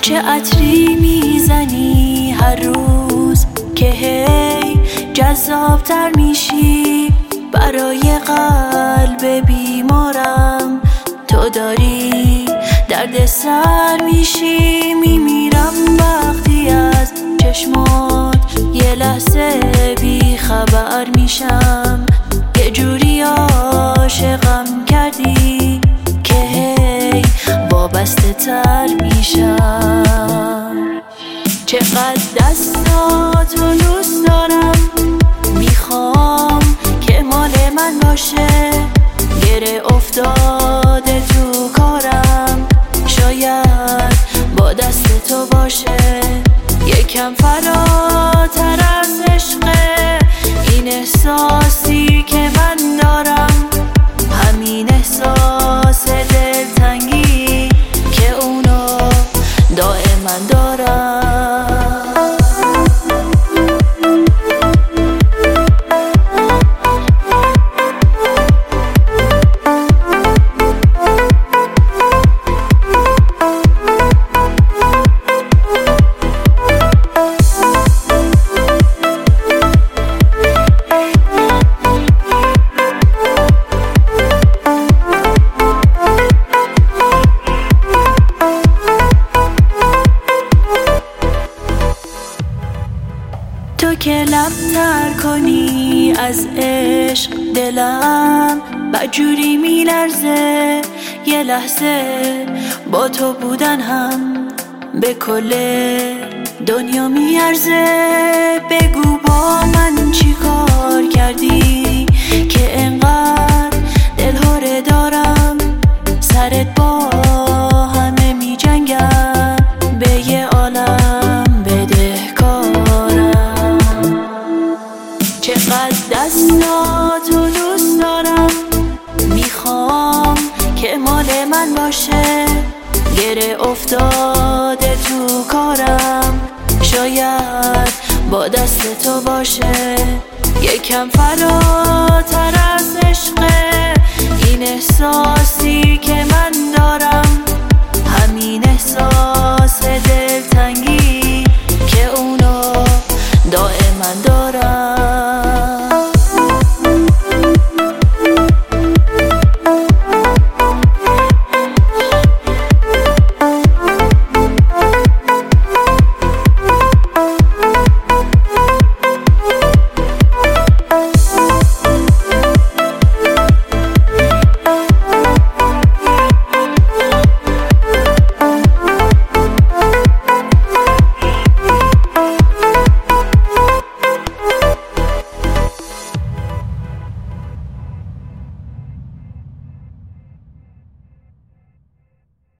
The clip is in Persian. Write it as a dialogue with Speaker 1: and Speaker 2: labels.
Speaker 1: چه عطری میزنی هر روز که هی جذابتر میشی برای قلب بیمارم. تو داری درد سر میشی، میمیرم وقتی از چشمات یه لحظه بی خبر میشم. یه جوری عاشقم کردی که هی وابسته تر میشم. چقدر دستاتو دوست دارم، میخوام که مال من باشه. گره افتاده تو کارم، شاید با دست تو باشه. یکم فراتر از عشقه این احساسی که من دارم، همین احساس دلتنگی که اونو دائما دارم. تو که لب‌تر کنی از عشق دلم بدجوری میلرزه. یه لحظه با تو بودن هم به کل دنیا میارزه. بگو با من چی کار کردی که انقدر دلهره دارم. سرت با همه می جنگم، به یه عالم بدهکارم. چقدر دستاتو دوست دارم، میخوام که مال من باشه. گره افتاده تو کارم، شاید با دست تو باشه. یکم فراتر از عشقه این احساسی که من دارم، همین